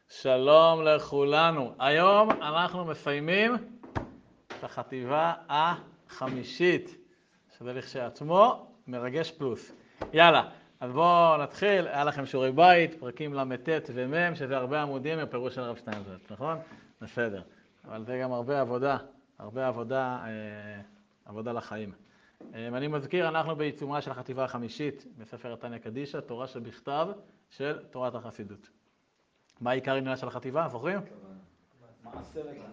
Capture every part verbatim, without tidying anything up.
שלום לכולנו. היום אנחנו מסיימים את החטיבה החמישית, שזה לכשעצמו מרגש פלוס. יאללה, אז בואו נתחיל. היה לכם שיעורי בית, פרקים למתת ומם, שזה הרבה עמודים מפירוש של הרב שטיינזלץ, נכון? בסדר. אבל זה גם הרבה עבודה, הרבה עבודה, אה, עבודה לחיים. אה, אני מזכיר, אנחנו בעיצומה של החטיבה החמישית בספר התניא קדישא, תורה שבכתב של תורת החסידות. מה העיקר עניין של החטיבה, זוכרים? מעשה רגע.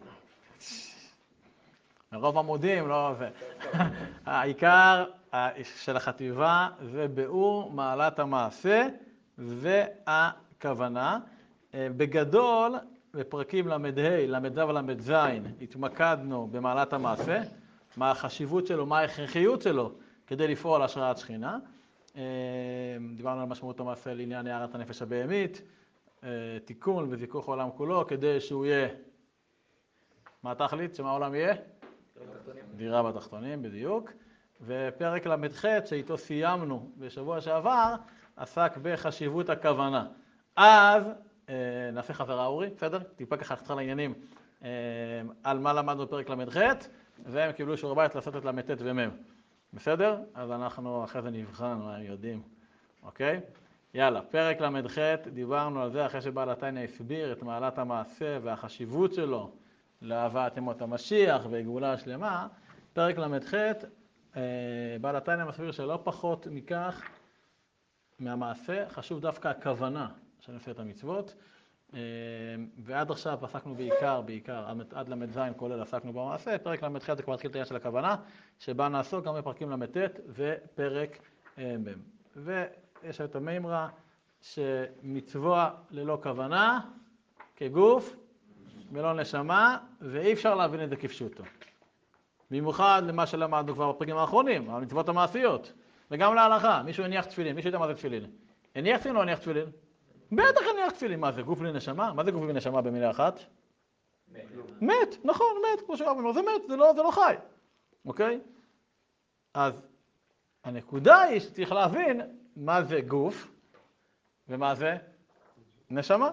מרוב עמודים, לא זה. העיקר של החטיבה זה ביאור מעלת המעשה והכוונה. בגדול, בפרקים למד-ה', למד-ו' ולמד-ז', התמקדנו במעלת המעשה, מה החשיבות שלו, מה ההכרחיות שלו כדי לפעול השראת שכינה. דיברנו על משמעות המעשה לעניין הארת הנפש הבהמית, תיקון וזיכוך העולם כולו, כדי שהוא יהיה, מה התכלית? שמה העולם יהיה? דירה בתחתונים, בדיוק. ופרק למד-ח' שאיתו סיימנו בשבוע שעבר, עסק בחשיבות הכוונה. אז נעשה חזרה אורי, בסדר? טיפה ככה חזרה לעניינים על מה למדנו בפרק למד-ח', והם קיבלו שיעורי בית לעשות את למד-ט' ומם. בסדר? אז אנחנו אחרי זה נבחן מה הם יודעים. אוקיי? יאללה, פרק למד-ח', דיברנו על זה אחרי שבעל התניא הסביר את מעלת המעשה והחשיבות שלו להבאת ימות המשיח והגאולה השלמה. פרק למד-ח', בעל התניא מסביר שלא פחות מכך מהמעשה, חשוב דווקא הכוונה של עשיית המצוות. ועד עכשיו עסקנו בעיקר, בעיקר, עד למד-ז' כולל עסקנו במעשה. פרק למד-ח' זה כבר התחיל את העניין של הכוונה, שבה נעסוק גם בפרקים למד-ט' ופרק מ'. ויש את המימרה שמצווה ללא כוונה כגוף ולא נשמה, ואי אפשר להבין את זה כפשוטו. במיוחד למה שלמדנו כבר בפרקים האחרונים, המצוות המעשיות, וגם להלכה. מישהו הניח תפילין, מישהו יודע מה זה תפילין? הניח תפילין או הניח תפילין? בטח הניח תפילין. מה זה, גוף לנשמה? מה זה גוף לנשמה במילה אחת? מת. מת, נכון, מת, כמו שאומרים לו, זה מת, זה לא, זה לא חי. אוקיי? אז הנקודה היא שצריך להבין מה זה גוף ומה זה נשמה.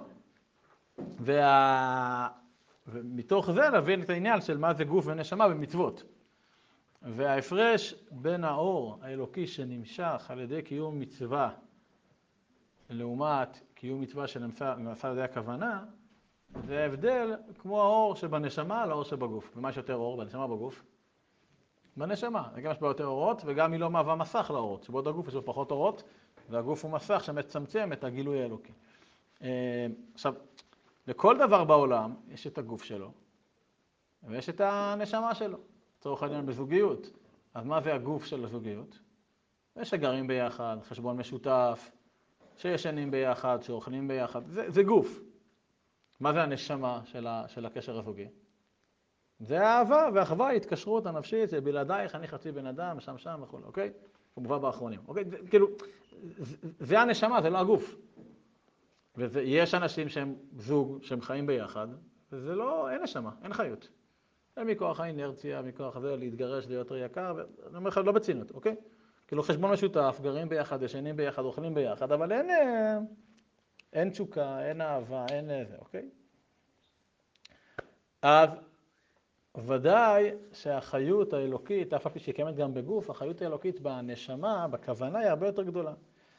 וה... ומתוך זה להבין את העניין של מה זה גוף ונשמה במצוות. וההפרש בין האור האלוקי שנמשך על ידי קיום מצווה לעומת קיום מצווה שנעשה על ידי הכוונה, זה הבדל כמו האור שבנשמה לאור שבגוף. ומה יש יותר אור בנשמה בגוף? בנשמה. גם יש בה יותר אורות, וגם היא לא מהווה מסך לאורות. שבעוד הגוף יש לו פחות אורות, והגוף הוא מסך שמצמצם את הגילוי האלוקי. עכשיו, לכל דבר בעולם יש את הגוף שלו, ויש את הנשמה שלו. לצורך העניין בזוגיות. אז מה זה הגוף של הזוגיות? יש שגרים ביחד, חשבון משותף, שישנים ביחד, שאוכלים ביחד. זה, זה גוף. מה זה הנשמה של, ה, של הקשר הזוגי? זה האהבה והאחווה, ההתקשרות הנפשית, זה בלעדייך, אני חצי בן אדם, שם שם וכו', אוקיי? כמובן באחרונים, אוקיי? זה, כאילו, זה, זה הנשמה, זה לא הגוף. ויש אנשים שהם זוג, שהם חיים ביחד, וזה לא, אין נשמה, אין חיות. זה מכוח האינרציה, מכוח זה, להתגרש, להיות יותר יקר, ואני אומר לך, לא בצינות, אוקיי? כאילו חשבון משותף, גרים ביחד, ישנים ביחד, אוכלים ביחד, אבל אין, אין תשוקה, אין אהבה, אין זה, אוקיי? אז ודאי שהחיות האלוקית, אף על פי שהיא קיימת גם בגוף, החיות האלוקית בנשמה, בכוונה, היא הרבה יותר גדולה.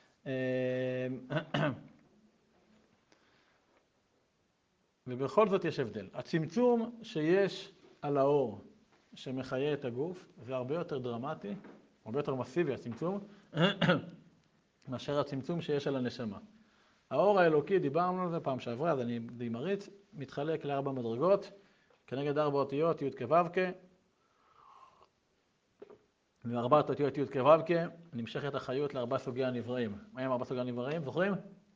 ובכל זאת יש הבדל. הצמצום שיש על האור שמחיה את הגוף, זה הרבה יותר דרמטי, הרבה יותר מסיבי הצמצום, מאשר הצמצום שיש על הנשמה. האור האלוקי, דיברנו על זה פעם שעברה, אז אני די מריץ, מתחלק לארבע מדרגות, כנגד ארבע אותיות י' כו' כ', וארבעת אותיות י' כו' כ', נמשכת החיות לארבע סוגי הנבראים. מה הם ארבע סוגי הנבראים? זוכרים?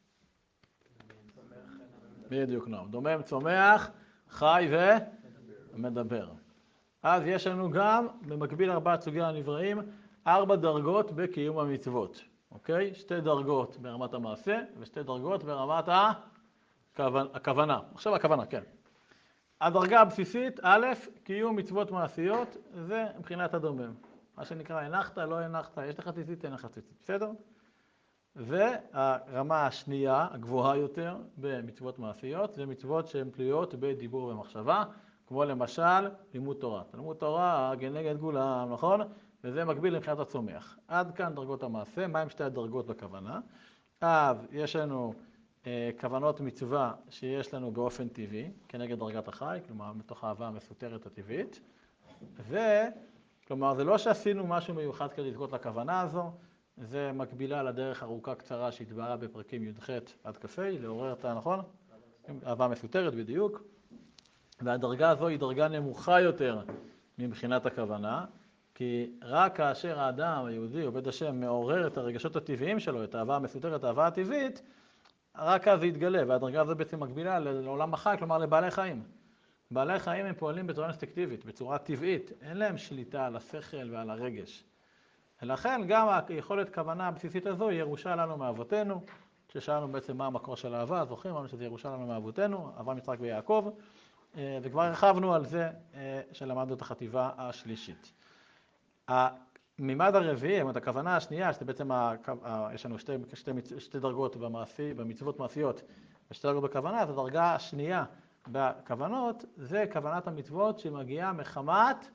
בדיוק נועם. דומם, צומח, חי ומדבר. אז יש לנו גם, במקביל ארבעת סוגי הנבראים, ארבע דרגות בקיום המצוות. אוקיי? שתי דרגות ברמת המעשה, ושתי דרגות ברמת הכוונה. עכשיו הכוונה, כן. הדרגה הבסיסית, א', קיום מצוות מעשיות, זה מבחינת הדומם. מה שנקרא, הנחת, לא הנחת, יש לך ציצית, אין לך ציצית. בסדר? והרמה השנייה, הגבוהה יותר, במצוות מעשיות, זה מצוות שהן תלויות בדיבור ומחשבה, כמו למשל לימוד תורה. לימוד תורה כנגד כולם, נכון? וזה מקביל מבחינת הצומח. עד כאן דרגות המעשה. מהם שתי הדרגות בכוונה? אז יש לנו אה, כוונות מצווה שיש לנו באופן טבעי, כנגד דרגת החי, כלומר מתוך האהבה המסותרת הטבעית. וכלומר, זה לא שעשינו משהו מיוחד כדי לזכות לכוונה הזו, זה מקבילה לדרך ארוכה קצרה שהתבהרה בפרקים י"ח עד כ"ה, לעורר את הנכון? אהבה מסותרת בדיוק. והדרגה הזו היא דרגה נמוכה יותר מבחינת הכוונה, כי רק כאשר האדם היהודי עובד השם מעורר את הרגשות הטבעיים שלו, את האהבה המסותרת, האהבה הטבעית, רק אז זה יתגלה, והדרגה הזו בעצם מקבילה לעולם החי, כלומר לבעלי חיים. בעלי חיים הם פועלים בצורה אינסטינקטיבית, בצורה טבעית, אין להם שליטה על השכל ועל הרגש. ולכן גם היכולת כוונה הבסיסית הזו היא ירושה לנו מאבותינו, ששאלנו בעצם מה המקור של האהבה, זוכרים? אמרנו שזה ירושה לנו מאבותינו, אברהם, יצחק ויעקב, וכבר הרחבנו על זה שלמדנו את החטיבה השלישית. המימד הרביעי, זאת הכוונה השנייה, שזה בעצם, יש לנו שתי, שתי, שתי דרגות במעשי, במצוות מעשיות, ושתי דרגות בכוונה, אז הדרגה השנייה בכוונות, זה כוונת המצוות שמגיעה מחמת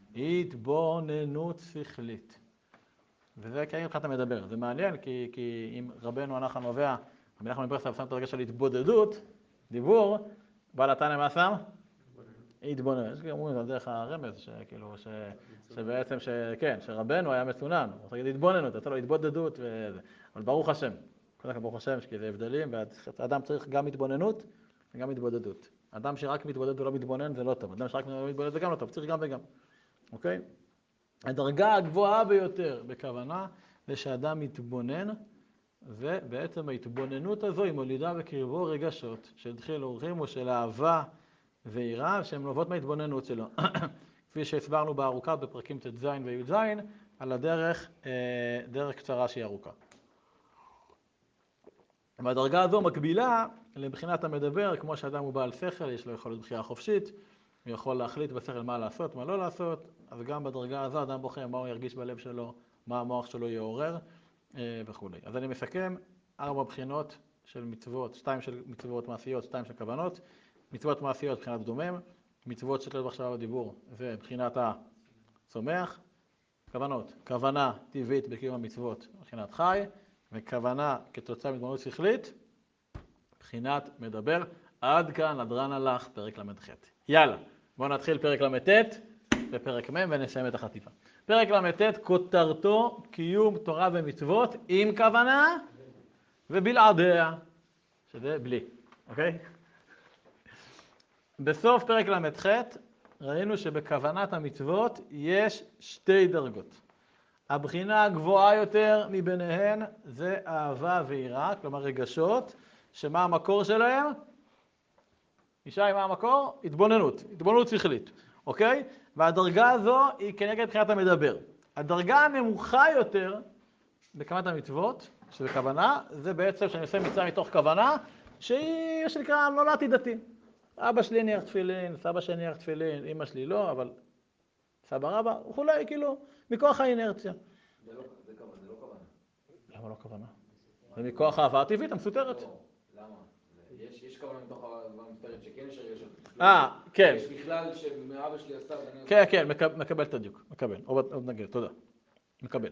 התבוננות שכלית. וזה כרגע מבחינת המדבר. זה מעניין, כי, כי אם רבנו הנחל נובע, רבי נחמן מברסלב שם את הרגע של התבודדות, דיבור, בעל התניא מה שם? התבוננות. יש גם אומרים על דרך הרמז, שכאילו, ש, שבעצם, שכן, שרבנו היה מצונן. הוא רוצה להגיד התבוננות, יצא לו התבודדות וזה. אבל ברוך השם, כל כך ברוך השם, כי זה הבדלים, והאדם צריך גם התבוננות וגם התבודדות. אדם שרק מתבודד ולא מתבונן זה לא טוב. אדם שרק מתבודד זה גם לא טוב, צריך גם וגם. אוקיי? הדרגה הגבוהה ביותר בכוונה זה שאדם מתבונן, ובעצם ההתבוננות הזו היא מולידה בקרבו רגשות של דחיל אורחים או של אהבה ויראה שהן נובעות מההתבוננות שלו. כפי שהסברנו בארוכה בפרקים ט"ז וי"ז על הדרך, דרך קצרה שהיא ארוכה. והדרגה הזו מקבילה לבחינת המדבר, כמו שאדם הוא בעל שכל, יש לו יכולת בחירה חופשית, הוא יכול להחליט בשכל מה לעשות, מה לא לעשות, אז גם בדרגה הזו אדם בוחר מה הוא ירגיש בלב שלו, מה המוח שלו יעורר וכו'. אז אני מסכם ארבע בחינות של מצוות, שתיים של מצוות מעשיות, שתיים של כוונות. מצוות מעשיות בחינת דומם, מצוות שתלויות במחשבה ודיבור זה בחינת הצומח, כוונות, כוונה טבעית בקיום המצוות בחינת חי, וכוונה כתוצאה מהתבוננות שכלית, בחינת מדבר. עד כאן הדרן הלך, פרק למ"ח. יאללה, בואו נתחיל פרק למ"ט ופרק מ' ונסיים את החטיבה. פרק למ"ט, כותרתו קיום תורה ומצוות עם כוונה ובלעדיה, שזה בלי, אוקיי? בסוף פרק למ"ח ראינו שבכוונת המצוות יש שתי דרגות. הבחינה הגבוהה יותר מביניהן זה אהבה ויראה, כלומר רגשות, שמה המקור שלהם? ישי, מה המקור? התבוננות, התבוננות שכלית, אוקיי? והדרגה הזו היא כנגד בחינת המדבר. הדרגה הנמוכה יותר בכוונת המצוות, שזה כוונה, זה בעצם שאני עושה מצווה מתוך כוונה, שהיא, שנקרא, נולדתי דתי. אבא שלי ניח תפילין, סבא שלי ניח תפילין, אמא שלי לא, אבל סבא רבא, וכולי, כאילו, מכוח האינרציה. זה לא, זה כוונה, זה לא כוונה. למה לא כוונה? זה מכוח האהבה הטבעית המסותרת. לא, למה? יש, יש כוונה מתוך האהבה המסותרת שכן יש הרגשות. אה, כן. יש בכלל שמאבא שלי עשה, ואני... כן, כן, מקבל את הדיוק, מקבל. עוד נגיד, תודה. מקבל.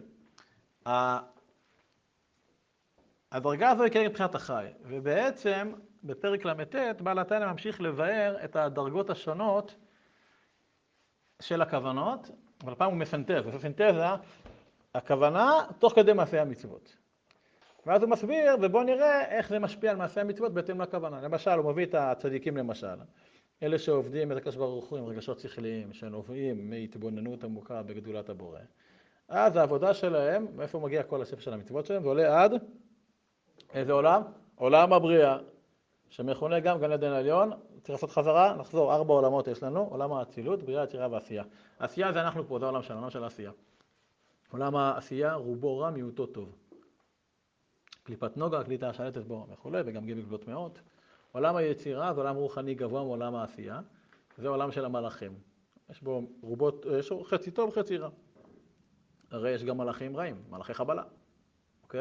הדרגה הזו היא כנגד בחינת החי, ובעצם בפרק למ"ט בעל התניא ממשיך לבאר את הדרגות השונות של הכוונות, אבל פעם הוא מסנטז, זה סינתזה, הכוונה תוך כדי מעשי המצוות. ואז הוא מסביר, ובוא נראה איך זה משפיע על מעשי המצוות בהתאם לכוונה. למשל, הוא מביא את הצדיקים למשל, אלה שעובדים את הקדוש ברוך הוא עם רגשות שכליים, שנובעים מהתבוננות עמוקה בגדולת הבורא. אז העבודה שלהם, מאיפה מגיע כל השפע של המצוות שלהם, זה עולה עד איזה עולם? עולם הבריאה, שמכונה גם גן עדן עליון. צריך לעשות חזרה, נחזור, ארבע עולמות יש לנו, עולם האצילות, בריאה, יצירה ועשייה. עשייה זה אנחנו פה, זה העולם שלנו, העולם של העשייה. עולם העשייה רובו רע, מיעוטו טוב. קליפת נוגה, הקליטה השלטת בו וכו', וגם גיל גבולות מאות. עולם היצירה זה עולם רוחני גבוה מעולם העשייה, זה עולם של המלאכים. יש בו רובות, יש חצי טוב, חצי רע. הרי יש גם מלאכים רעים, מלאכי חבלה. אוקיי?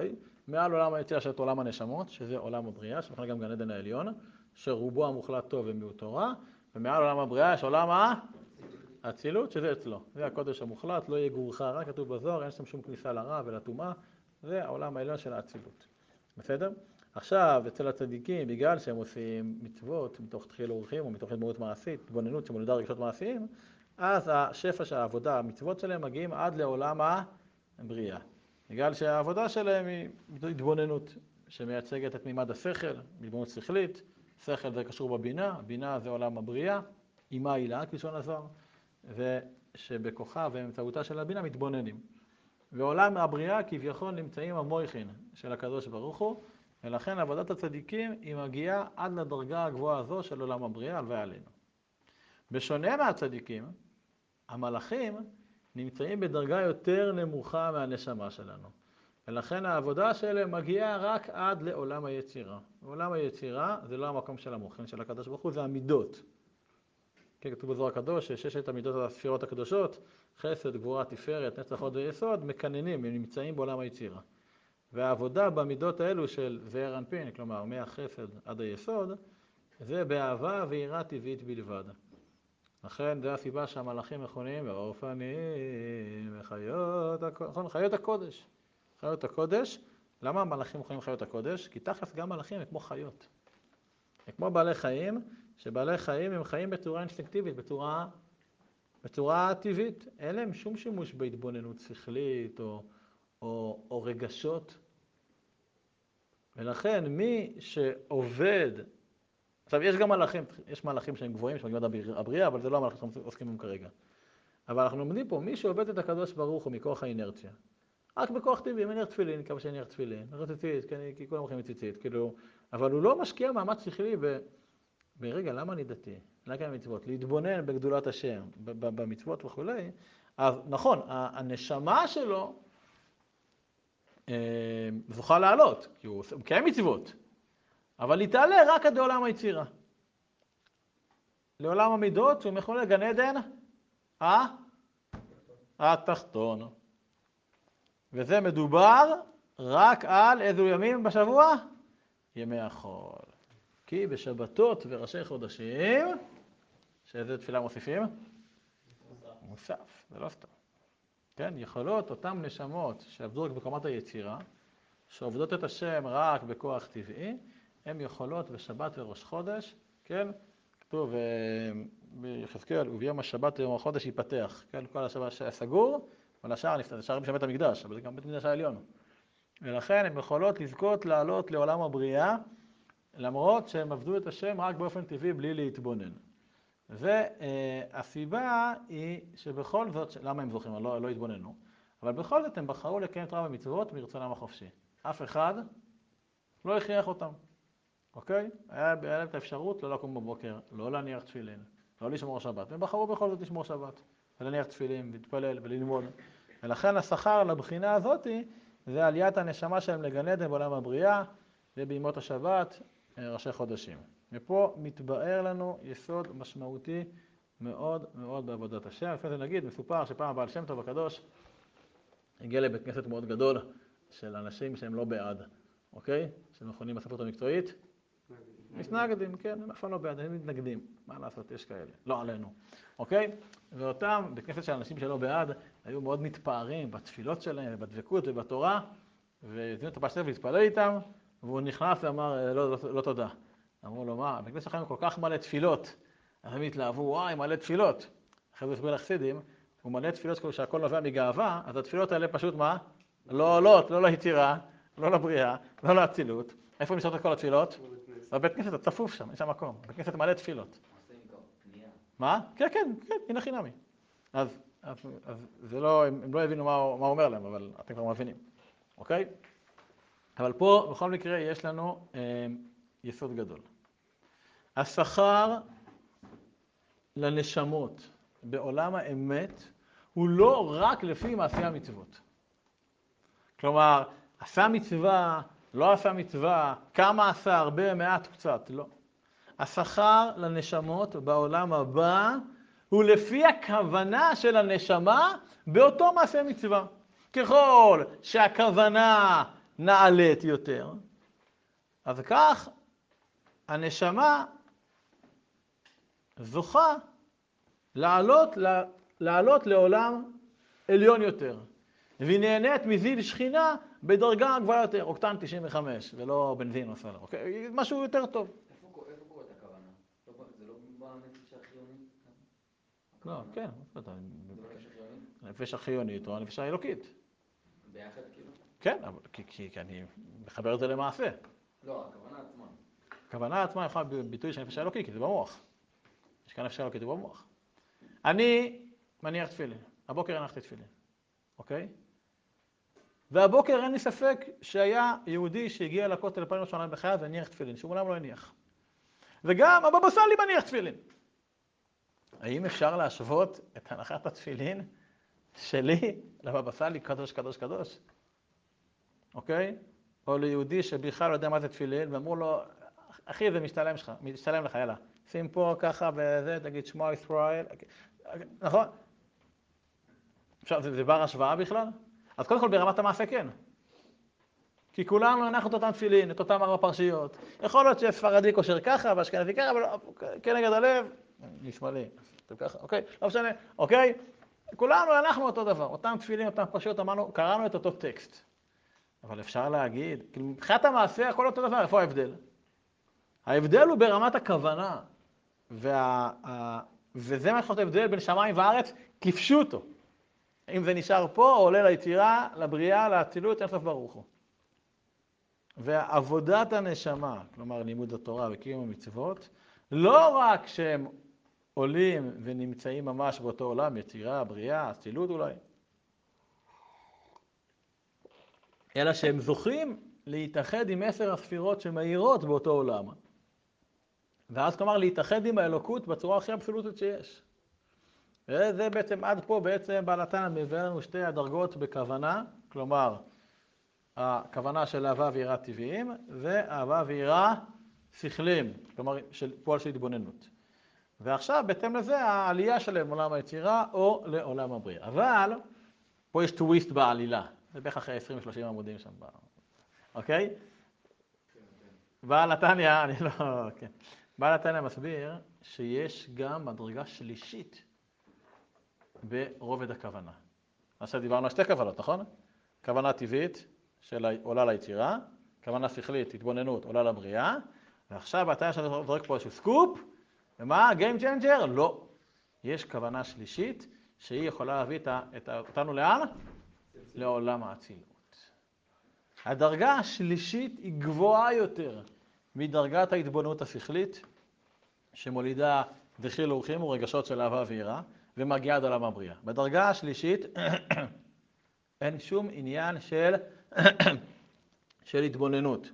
מעל עולם היצירה של עולם הנשמות, שזה עולם הבריאה, שמכונה גם גן עדן העליון, שרובו המוחלט טוב ומיעוט רע, ומעל עולם הבריאה יש עולם האצילות, שזה אצלו. זה הקודש המוחלט, לא יגורך רע, כתוב בזוהר, אין שם שום כניסה לרע ולטומאה, זה העולם העליון של האצילות. בסדר? עכשיו, אצל הצדיקים, בגלל שהם עושים מצוות מתוך תחיל אורחים או מתוך התבוננות מעשית, התבוננות שמולידה רגשות מעשיים, אז השפע של העבודה, המצוות שלהם מגיעים עד לעולם הבריאה. בגלל שהעבודה שלהם היא התבוננות שמייצגת את מימד השכל, התבוננות שכלית, שכל זה קשור בבינה, בינה זה עולם הבריאה, אימה הילה, כלשון הזוהר, ושבכוחה ובאמצעותה של הבינה מתבוננים. ועולם הבריאה כביכול נמצאים המויכין של הקדוש ברוך הוא, ולכן עבודת הצדיקים היא מגיעה עד לדרגה הגבוהה הזו של עולם הבריאה, הלוואי עלינו. בשונה מהצדיקים, המלאכים נמצאים בדרגה יותר נמוכה מהנשמה שלנו. ולכן העבודה שלהם מגיעה רק עד לעולם היצירה. עולם היצירה זה לא המקום של המוחין של הקדוש ברוך הוא, זה המידות. כן, כתוב בזוהר הקדוש, שששת המידות הספירות הקדושות, חסד, גבורה, תפארת, נצח, הוד ויסוד, מקננים, הם נמצאים בעולם היצירה. והעבודה במידות האלו של זעיר אנפין, כלומר מהחסד עד היסוד, זה באהבה ויראה טבעית בלבד. לכן זו הסיבה שהמלאכים מכונים באופנים וחיות הקודש. חיות הקודש. חיות הקודש. למה המלאכים מכונים חיות הקודש? כי תכלס גם מלאכים הם כמו חיות. הם כמו בעלי חיים, שבעלי חיים הם חיים בצורה אינסטינקטיבית, בצורה, בצורה טבעית. אין להם שום שימוש בהתבוננות שכלית או, או, או רגשות. ולכן מי שעובד, עכשיו יש גם מלאכים, יש מלאכים שהם גבוהים, שמגיעים עד הבריאה, אבל זה לא המלאכים שאנחנו עוסקים בהם כרגע. אבל אנחנו לומדים פה, מי שעובד את הקדוש ברוך הוא מכוח האינרציה, רק בכוח טבעי, אם נניח תפילין, כמה שנניח תפילין, נניח ציצית, כי כולם הולכים מציצית, כאילו, אבל הוא לא משקיע מאמץ שכלי ב... ברגע, למה אני דתי? למה כאן מצוות? להתבונן בגדולת השם, במצוות וכולי. אז נכון, הנשמה שלו זוכה לעלות, כי הוא מקיים מצוות, אבל היא תעלה רק עד לעולם היצירה. לעולם המידות, שהוא מכונה גן עדן, אה? התחתון. וזה מדובר רק על איזו ימים בשבוע? ימי החול. כי בשבתות וראשי חודשים, שאיזה תפילה מוסיפים? מוסף. מוסף, זה לא סתם. כן, יכולות אותם נשמות שעבדו רק בקומת היצירה, שעובדות את השם רק בכוח טבעי, הן יכולות בשבת וראש חודש, כן? כתוב ביחזקאל, וביום השבת ויום החודש ייפתח, כן? כל השבת שהיה סגור, אבל השאר נפתח, השאר בשם בית המקדש, אבל זה גם בית המקדש העליון. ולכן הן יכולות לזכות לעלות לעולם הבריאה, למרות שהם עבדו את השם רק באופן טבעי בלי להתבונן. והסיבה היא שבכל זאת, למה הם זוכים? לא, לא התבוננו, אבל בכל זאת הם בחרו לקיים תורה ומצוות מרצונם החופשי. אף אחד לא הכריח אותם, אוקיי? היה להם את האפשרות לא לקום בבוקר, לא להניח תפילין, לא לשמור שבת. הם בחרו בכל זאת לשמור שבת, ולהניח תפילין, להתפלל וללמוד. ולכן השכר לבחינה הזאת זה עליית הנשמה שלהם לגן עדן בעולם הבריאה, ובימות השבת, ראשי חודשים. ופה מתבאר לנו יסוד משמעותי מאוד מאוד בעבודת השם. לפני זה נגיד, מסופר שפעם הבעל שם טוב הקדוש הגיע לבית כנסת מאוד גדול של אנשים שהם לא בעד, אוקיי? שמכונים בספרות המקצועית. מתנגדים, כן, הם אף פעם לא בעד, הם מתנגדים. מה לעשות, יש כאלה, לא עלינו, אוקיי? ואותם, בית כנסת של אנשים שלא בעד, היו מאוד מתפארים בתפילות שלהם, בדבקות ובתורה, והזמינו את הבעל שם טוב להתפלל איתם, והוא נכנס ואמר, לא, לא, לא תודה. אמרו לו, מה, בגלל שלכם כל כך מלא תפילות, אז הם התלהבו, וואי, מלא תפילות. אחרי זה הסביר לחסידים, הוא מלא תפילות כאילו שהכל נובע מגאווה, אז התפילות האלה פשוט מה? לא עולות, לא ליצירה, לא לבריאה, לא לאצילות. איפה נשארת את כל התפילות? בבית כנסת, הצפוף שם, יש שם מקום. בבית כנסת מלא תפילות. מה? כן, כן, כן, הנה חינמי. אז, אז, אז זה לא, הם, הם לא הבינו מה, מה הוא אומר להם, אבל אתם כבר מבינים. אוקיי? אבל פה, בכל מקרה, יש לנו אה, יסוד גדול. השכר לנשמות בעולם האמת הוא לא רק לפי מעשי המצוות. כלומר, עשה מצווה, לא עשה מצווה, כמה עשה, הרבה, מעט, קצת, לא. השכר לנשמות בעולם הבא הוא לפי הכוונה של הנשמה באותו מעשה מצווה. ככל שהכוונה נעלית יותר, אז כך הנשמה זוכה לעלות, לעלות לעולם עליון יותר. והיא נהנית מזיו שכינה בדרגה גבוהה יותר, אוקטן תשעים וחמש, ולא בנזין או סולר, אוקיי? משהו יותר טוב. איפה קוראת הכוונה? זה לא בנפש החיונית? לא, כן. זה לא נפש החיונית? הנפש החיונית או הנפש האלוקית. ביחד כאילו? כן, כי אני מחבר את זה למעשה. לא, הכוונה עצמה. הכוונה עצמה יכולה בביטוי של הנפש האלוקית, כי זה במוח. יש כאן נפש האלוקית במוח. אני מניח תפילין, הבוקר הנחתי תפילין, אוקיי? והבוקר אין לי ספק שהיה יהודי שהגיע לכותל לפעמים ראשונה בחייו והניח תפילין, שהוא מעולם לא הניח. וגם הבבא סאלי מניח תפילין. האם אפשר להשוות את הנחת התפילין שלי לבבא סאלי קדוש קדוש קדוש? אוקיי? או ליהודי שבכלל לא יודע מה זה תפילין, ואמרו לו, אחי, זה משתלם לך, משתלם לך, יאללה. שים פה ככה וזה, תגיד שמוע ישראל. נכון? עכשיו, זה, זה בר השוואה בכלל? אז קודם כל ברמת המעשה כן. כי כולנו הנחנו את אותם תפילין, את אותם ארבע פרשיות. יכול להיות שספרדי קושר ככה, ואשכנזי ככה, אבל כנגד הלב, משמאלי, ככה, אוקיי, לא משנה, אוקיי? כולנו הנחנו אותו דבר, אותם תפילין, אותם פרשיות, אמרנו, קראנו את אותו טקסט. אבל אפשר להגיד, כאילו מבחינת המעשה הכל אותו דבר, איפה ההבדל? ההבדל הוא ברמת הכוונה, וה, ה, וזה מה שחושב ההבדל בין שמיים וארץ, כפשוטו. אם זה נשאר פה, עולה ליצירה, לבריאה, לאצילות, אין סוף ברוך הוא. ועבודת הנשמה, כלומר לימוד התורה וקיום המצוות, לא רק שהם עולים ונמצאים ממש באותו עולם, יצירה, בריאה, אצילות אולי, אלא שהם זוכים להתאחד עם עשר הספירות שמאירות באותו עולם. ואז כלומר להתאחד עם האלוקות בצורה הכי אבסולוטית שיש. וזה בעצם עד פה בעצם בעל התנא מביא לנו שתי הדרגות בכוונה, כלומר הכוונה של אהבה ויראה טבעיים ואהבה ויראה שכליים, כלומר של פועל של התבוננות. ועכשיו בהתאם לזה העלייה שלהם לעולם היצירה או לעולם הבריאה. אבל פה יש טוויסט בעלילה, זה בערך אחרי עשרים שלושים עמודים שם, אוקיי? בעל התניא, אני לא, כן. בעל התניא מסביר שיש גם מדרגה שלישית ברובד הכוונה. עכשיו דיברנו על שתי כוונות, נכון? כוונה טבעית של עולה ליצירה, כוונה שכלית, התבוננות, עולה לבריאה, ועכשיו התניא שאני זורק פה איזשהו סקופ, ומה? Game changer? לא. יש כוונה שלישית שהיא יכולה להביא את אותנו לאן? לעולם האצילות. הדרגה השלישית היא גבוהה יותר מדרגת ההתבוננות השכלית, שמולידה דחיל ורחימו ורגשות של אהבה ויראה, ומגיעה עד עולם הבריאה. בדרגה השלישית אין שום עניין של, של התבוננות.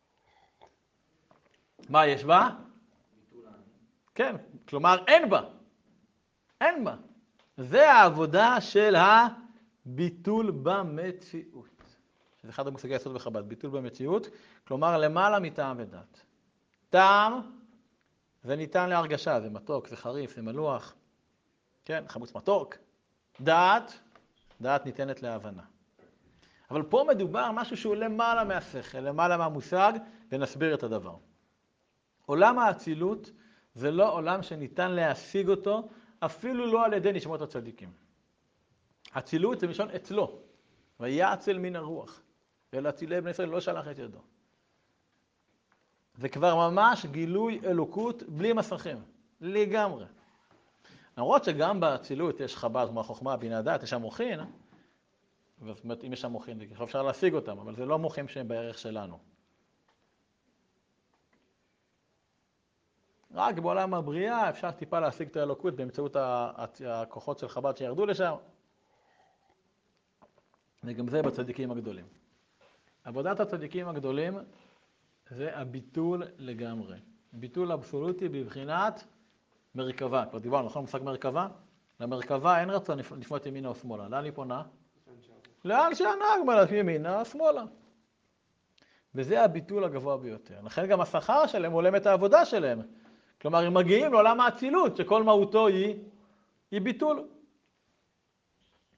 מה יש בה? כן, כלומר אין בה. אין בה. זה העבודה של הביטול במציאות. שזה אחד המושגי היסוד בחב"ד, ביטול במציאות, כלומר למעלה מטעם ודת. טעם זה ניתן להרגשה, זה מתוק, זה חריף, זה מלוח. כן, חמוץ מתוק. דעת, דעת ניתנת להבנה. אבל פה מדובר משהו שהוא למעלה מהשכל, למעלה מהמושג, ונסביר את הדבר. עולם האצילות זה לא עולם שניתן להשיג אותו, אפילו לא על ידי נשמות הצדיקים. אצילות זה מלשון אצלו, ויעצל מן הרוח. ולאצילי בני ישראל לא שלח את ידו. זה כבר ממש גילוי אלוקות בלי מסכים, לגמרי. למרות שגם באצילות יש חב"ד, כמו החוכמה, בינה דעת, יש שם מוחין, זאת אומרת, אם יש שם מוחין, אפשר להשיג אותם, אבל זה לא מוחים שהם בערך שלנו. רק בעולם הבריאה אפשר טיפה להשיג את האלוקות באמצעות הכוחות של חב"ד שירדו לשם. וגם זה בצדיקים הגדולים. עבודת הצדיקים הגדולים זה הביטול לגמרי. ביטול אבסולוטי בבחינת מרכבה. כבר דיברנו, נכון מושג מרכבה? למרכבה אין רצון לפנות ימינה או שמאלה. לאן היא פונה? לאן שהנהג מלך ימינה או שמאלה. וזה הביטול הגבוה ביותר. לכן גם השכר שלהם עולם את העבודה שלהם. כלומר, הם מגיעים לעולם האצילות, שכל מהותו היא, היא ביטול.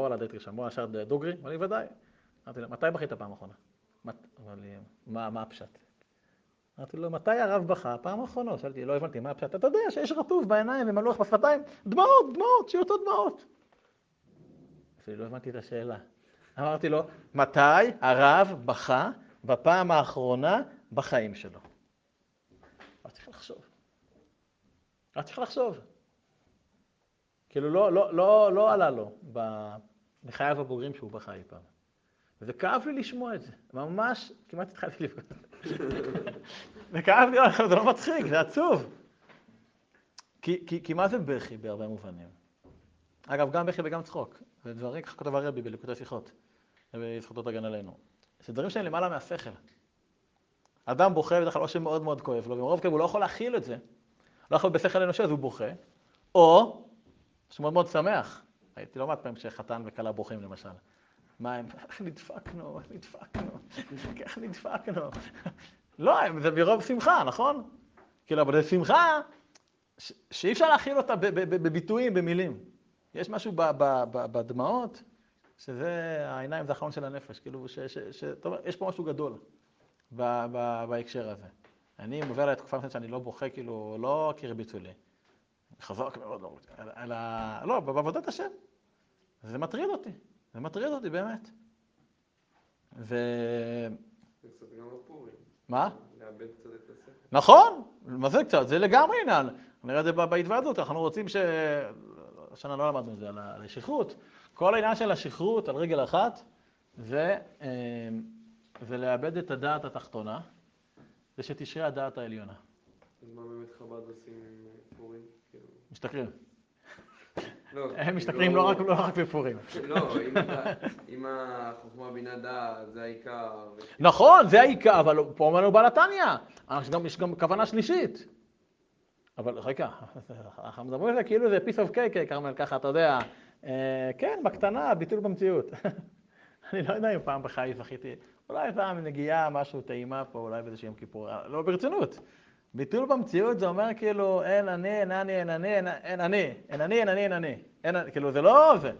לעבור על הדייט ראשון, בוא נשאר דוגרי, אמר לי, ודאי. אמרתי לו, מתי בכית פעם האחרונה? אמר לי, מה, מה הפשט? אמרתי לו, מתי הרב בכה? פעם האחרונה. שאלתי, לא הבנתי, מה הפשט? אתה יודע שיש רטוב בעיניים ומלוח בשפתיים, דמעות, דמעות, שיהיו אותו דמעות. אפילו לא הבנתי את השאלה. אמרתי לו, מתי הרב בכה בפעם האחרונה בחיים שלו? רק צריך לחשוב. רק צריך לחשוב. כאילו לא, לא, לא, לא עלה לו בחייו הבוגרים שהוא בכה אי פעם. וזה כאב לי לשמוע את זה. ממש, כמעט התחלתי לבכות. זה כאב לי, זה לא מצחיק, זה עצוב. כי, כי, כי מה זה בכי בהרבה מובנים? אגב, גם בכי וגם צחוק. זה דברים, ככה כותב הרבי בליקוטי שיחות. וזכותו תגן עלינו. זה דברים שהם למעלה מהשכל. אדם בוכה בדרך כלל או שמאוד מאוד כואב לו, ומרוב כאב הוא לא יכול להכיל את זה. לא יכול בשכל אנושי, אז הוא בוכה. או שמאוד מאוד שמח. הייתי לא מעט פעמים שחתן וכלה בוכים למשל. מה הם? איך נדפקנו, איך נדפקנו, איך נדפקנו. לא, זה ברוב שמחה, נכון? כאילו, אבל זה שמחה שאי אפשר להכיל אותה בביטויים, במילים. יש משהו בדמעות, שזה העיניים, זה החלון של הנפש. כאילו, יש פה משהו גדול בהקשר הזה. אני מוביל על התקופה שאני לא בוכה, כאילו, לא כרביצו לי. חזק מאוד, אלא, לא, בעבודת השם. זה מטריד אותי. זה מטריד אותי, באמת. ו... זה קצת גם בפורים. מה? לאבד קצת את השכל. נכון, מה זה קצת? זה לגמרי עניין. נראה את זה בהתוועדות, אנחנו רוצים ש... השנה לא למדנו את זה, על השכרות. כל העניין של השכרות על רגל אחת, זה, זה לאבד את הדעת התחתונה, זה שתשרה הדעת העליונה. אז מה באמת חב"ד עושים עם פורים? משתכרים. לא, הם משתכרים לא רק בפורים. לא, אם החוכמה בינה דעת, זה העיקר. נכון, זה העיקר, אבל פה אומרנו בעל התניא. יש גם כוונה שלישית. אבל רגע, אנחנו מדברים על זה כאילו זה piece of cake, כרמל, ככה, אתה יודע. כן, בקטנה, ביטול במציאות. אני לא יודע אם פעם בחיי זכיתי, אולי פעם נגיעה, משהו טעימה פה, אולי באיזה יום כיפור, לא ברצינות. ביטול במציאות זה אומר כאילו, אין אני, אין אני, אין אני, אין אני, אין אני, אין אני, אין אני, אין אני, כאילו זה לא זה.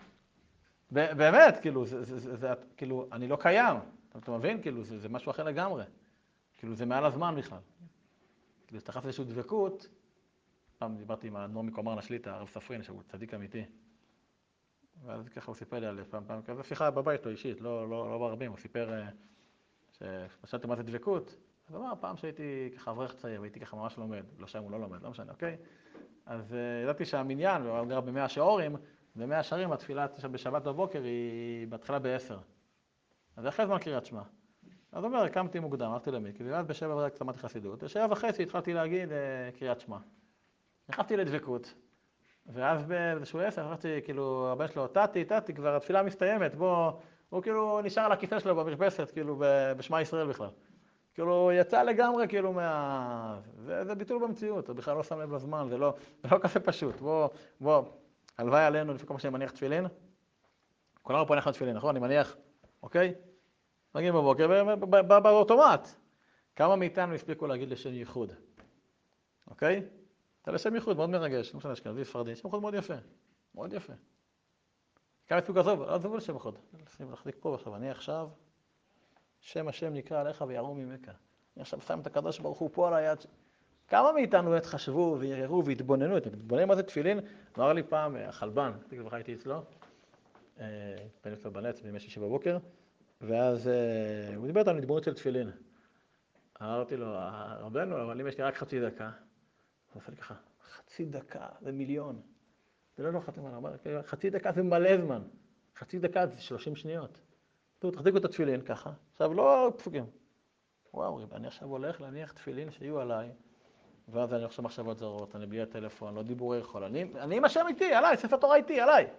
באמת, כאילו, זה, זה, זה, זה, כאילו, אני לא קיים. אתה מבין? כאילו, זה, זה משהו אחר לגמרי. כאילו, זה מעל הזמן בכלל. כאילו, שתחף איזושהי דבקות, פעם דיברתי עם האדמו"ר מקומרן השליטה, הרב ספרין, שהוא צדיק אמיתי. ואז ככה הוא סיפר לי על פעם, פעם כזה שיחה בבית לו אישית, לא, לא, לא ברבים, הוא סיפר שפשטתי מה זה דבקות. אז הוא אמר, פעם שהייתי ככה אברך צעיר, והייתי ככה ממש לומד, לא שם הוא לא לומד, לא משנה, אוקיי? אז ידעתי שהמניין, הוא גר במאה שעורים, במאה שערים התפילה בשבת בבוקר היא בהתחלה בעשר. אז זה אחרי זמן קריאת שמע. אז הוא אומר, הקמתי מוקדם, הלכתי למקווה, ואז בשבע וחצי למדתי חסידות, בשבע וחצי התחלתי להגיד קריאת שמע. נכנסתי לדבקות, ואז באיזשהו עשר, אמרתי, כאילו, הבן שלו, תתי, תתי, כבר התפילה מסתיימת, בוא, הוא כאילו נשאר על הכיסא שלו במרפסת, כאילו, בשמע ישראל בכלל. כאילו, יצא לגמרי, כאילו, מה... זה, זה ביטול במציאות, הוא בכלל לא שם לב לזמן, זה לא, זה לא כזה פשוט. בוא, בוא, הלוואי עלינו, לפי כל מה שאני מניח תפילין, כולנו פה נחנו תפילין, נכון? אני מניח, אוקיי? נגיד בבוקר, באוטומט. כמה מאיתנו הספיקו להגיד לשם ייחוד? אוקיי? אתה לשם ייחוד, מאוד מרגש, לא משנה, אשכנזי, ספרדי, שם ייחוד מאוד יפה, מאוד יפה. כמה הספיקו עזוב, לא עזוב לשם ייחוד. שים להחזיק פה עכשיו, אני עכשיו, שם השם נקרא עליך וירום ממך. אני עכשיו שם את הקדוש ברוך הוא פה על היד. כמה מאיתנו באמת חשבו ויראו והתבוננו, אתם מתבוננים מה זה תפילין? אמר לי פעם, החלבן, הייתי אצלו, פני אצלו בנץ בימי שישי בבוקר, ואז הוא דיבר איתנו התבוננות של תפילין. אמרתי לו, רבנו, אבל אם יש לי רק חצי דקה, הוא עושה לי ככה, חצי דקה זה מיליון. זה לא לא חצי זמן, חצי דקה זה מלא זמן. חצי דקה זה שלושים שניות. טוב, תחזיקו את התפילין ככה. עכשיו לא פסוקים. וואו, אני עכשיו הולך להניח תפילין שיהיו עליי, ואז אני חושב מחשבות זרות, אני בלי הטלפון, לא דיבורי חול. אני, אני עם השם איתי, עליי, ספר תורה איתי, עליי.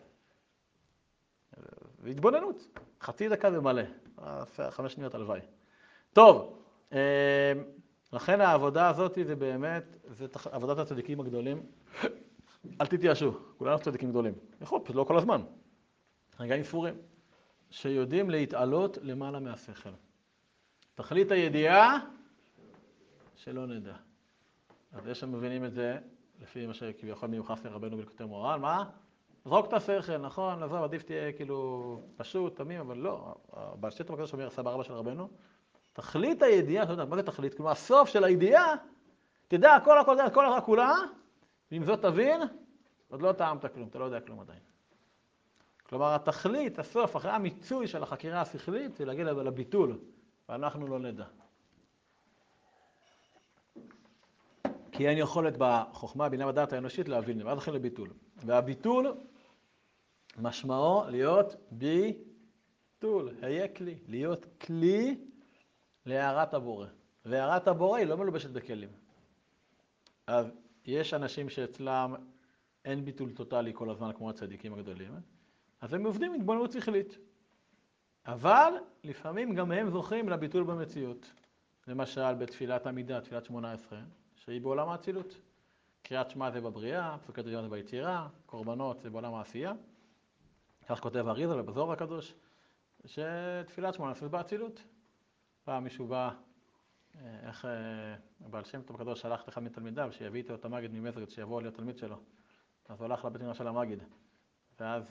והתבוננות. חצי דקה זה מלא. חמש שניות הלוואי. טוב, לכן העבודה הזאת זה באמת, זה עבודת הצדיקים הגדולים. אל תתייאשו, כולנו צדיקים גדולים. יכול, פשוט לא כל הזמן. רגעים ספורים, שיודעים להתעלות למעלה מהשכל. תכלית הידיעה שלא נדע. אז יש שמבינים את זה, לפי מה שכביכול מיוחס לרבנו בליקוטי מוהר"ן, מה? זרוק את השכל, נכון, עזוב, עדיף תהיה כאילו פשוט, תמים, אבל לא. הבעל שם טוב הקדוש אומר, סבא רבא של רבנו, תכלית הידיעה, אתה יודע, מה זה תכלית? כלומר, הסוף של הידיעה, תדע, הכל, הכל, הכל, הכל, כולה, ואם זאת תבין, עוד לא טעמת כלום, אתה לא יודע כלום עדיין. כלומר, התכלית, הסוף, אחרי המיצוי של החקירה השכלית, זה להגיע לביטול, ואנחנו לא נדע. כי אין יכולת בחוכמה, בינה ודעת האנושית להבין, ואז אחרי לביטול. והביטול, משמעו להיות ביטול, היה כלי, להיות כלי להערת הבורא. והערת הבורא היא לא מלובשת בכלים. אז יש אנשים שאצלם אין ביטול טוטלי כל הזמן כמו הצדיקים הגדולים, אז הם עובדים התבוננות שכלית. אבל לפעמים גם הם זוכים לביטול במציאות. למשל בתפילת עמידה, תפילת שמונה עשרה, שהיא בעולם האצילות. קריאת שמע זה בבריאה, פסוקי דמיון זה ביצירה, קורבנות זה בעולם העשייה. כך כותב אריז"ל ובזוהר הקדוש, שתפילת שמונה עשרה זה באצילות. פעם מישהו בא, איך הבעל שם טוב הקדוש שלח לאחד מתלמידיו, שיביא איתו את המגיד ממזריץ' שיבוא להיות תלמיד שלו. אז הוא הלך לבית מדרש של המגיד. ואז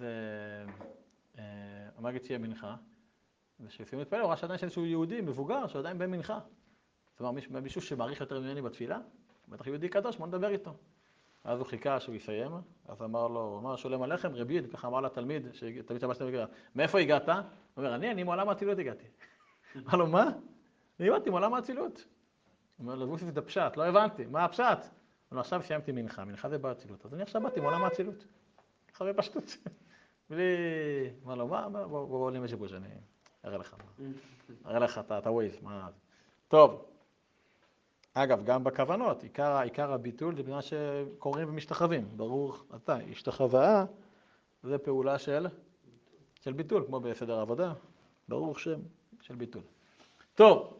המגיד סיים מנחה, וכשסיימו להתפלל, הוא ראה שעדיין שאיזשהו יהודי מבוגר שעדיין בן מנחה. זאת אומרת, מישהו שמעריך יותר ממני בתפילה, בטח יהודי קדוש, בוא נדבר איתו. אז הוא חיכה שהוא יסיים, אז אמר לו, הוא אמר, שולם עליכם, רביד, ככה אמר לתלמיד, תלמיד שבא שתמיד, מאיפה הגעת? הוא אומר, אני, אני מעולם האצילות הגעתי. אמר לו, מה? אני הבנתי, מעולם האצילות. הוא אומר לו, גוסיס זה פשט, לא הבנתי, מה הפשט? הוא אומר, עכשיו סיימתי מנחה, מנחה זה באצילות, אז אני עכשיו באתי מעולם האצילות. ככה בפשטות. בלי... אמר לו, מה? בוא, בוא, לי משיבוש, אני אראה לך. אראה לך את הווייז, מה... טוב. אגב, גם בכוונות, עיקר, עיקר הביטול זה בגלל שקוראים ומשתחווים. ברור, אתה, השתחוואה, זה פעולה של, של ביטול, כמו בסדר העבודה. ברור שם של ביטול. טוב,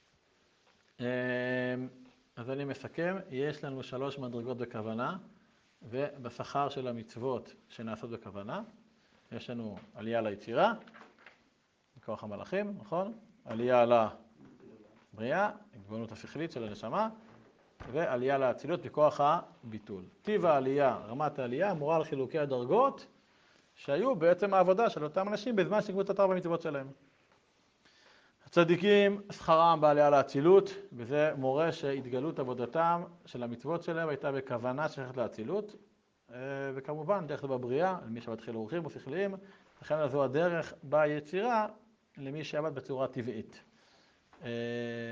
אז אני מסכם, יש לנו שלוש מדרגות בכוונה, ובשכר של המצוות שנעשות בכוונה, יש לנו עלייה ליצירה, מכוח המלאכים, נכון? עלייה לבריאה, התבוננות השכלית של הנשמה, ועלייה לאצילות בכוח הביטול. טיב העלייה, רמת העלייה, אמורה על חילוקי הדרגות, שהיו בעצם העבודה של אותם אנשים בזמן שגבו את התורה במצוות שלהם. הצדיקים, שכרם בעלייה לאצילות, וזה מורה שהתגלות עבודתם של המצוות שלהם הייתה בכוונה שייכת לאצילות, וכמובן דרך זה בבריאה, למי שמתחיל אורחים או שכליים, לכן זו הדרך ביצירה למי שעבד בצורה טבעית.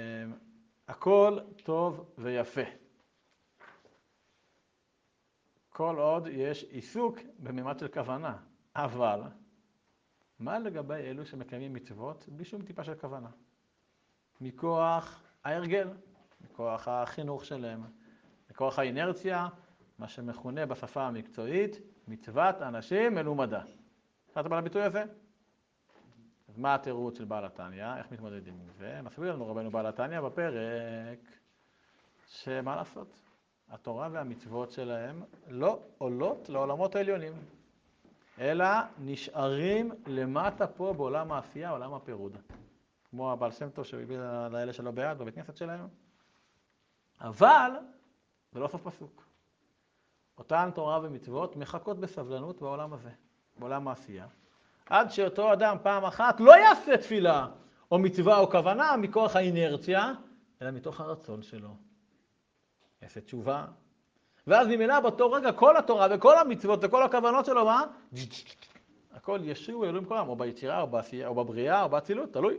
הכל טוב ויפה. כל עוד יש עיסוק בממד של כוונה. אבל, מה לגבי אלו שמקיימים מצוות בלי שום טיפה של כוונה? מכוח ההרגל, מכוח החינוך שלהם, מכוח האינרציה, מה שמכונה בשפה המקצועית, מצוות אנשים מלומדה. שמעת על הביטוי הזה? אז מה התירוץ של בעל התניא? איך מתמודדים עם זה? מסביר לנו רבנו בעל התניא בפרק שמה לעשות? התורה והמצוות שלהם לא עולות לעולמות העליונים, אלא נשארים למטה פה בעולם העשייה, עולם הפירוד. כמו הבעל שם טוב שהביא לאלה שלו ביד בבית כנסת שלהם. אבל זה לא סוף פסוק. אותן תורה ומצוות מחכות בסבלנות בעולם הזה, בעולם העשייה. עד שאותו אדם פעם אחת לא יעשה תפילה או מצווה או כוונה מכוח האינרציה, אלא מתוך הרצון שלו. יעשה תשובה. ואז ממילא באותו רגע כל התורה וכל המצוות וכל הכוונות שלו, מה? הכל ישרו אלוהים כולם, או ביצירה, או בעשייה, או בבריאה, או באצילות, תלוי.